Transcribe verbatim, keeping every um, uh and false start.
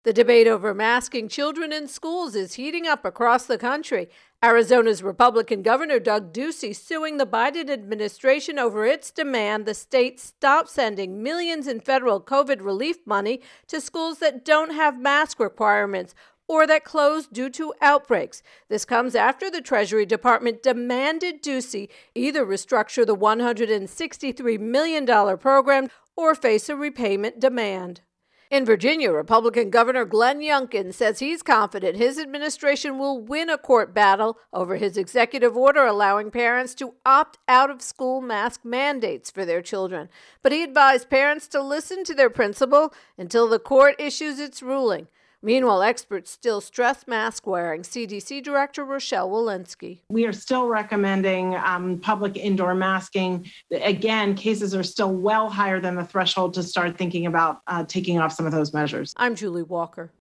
The debate over masking children in schools is heating up across the country. Arizona's Republican Governor Doug Ducey suing the Biden administration over its demand the state stop sending millions in federal COVID relief money to schools that don't have mask requirements or that close due to outbreaks. This comes after the Treasury Department demanded Ducey either restructure the one hundred sixty-three million dollars program or face a repayment demand. In Virginia, Republican Governor Glenn Youngkin says he's confident his administration will win a court battle over his executive order allowing parents to opt out of school mask mandates for their children. But he advised parents to listen to their principal until the court issues its ruling. Meanwhile, experts still stress mask wearing. C D C Director Rochelle Walensky. We are still recommending um, public indoor masking. Again, cases are still well higher than the threshold to start thinking about uh, taking off some of those measures. I'm Julie Walker.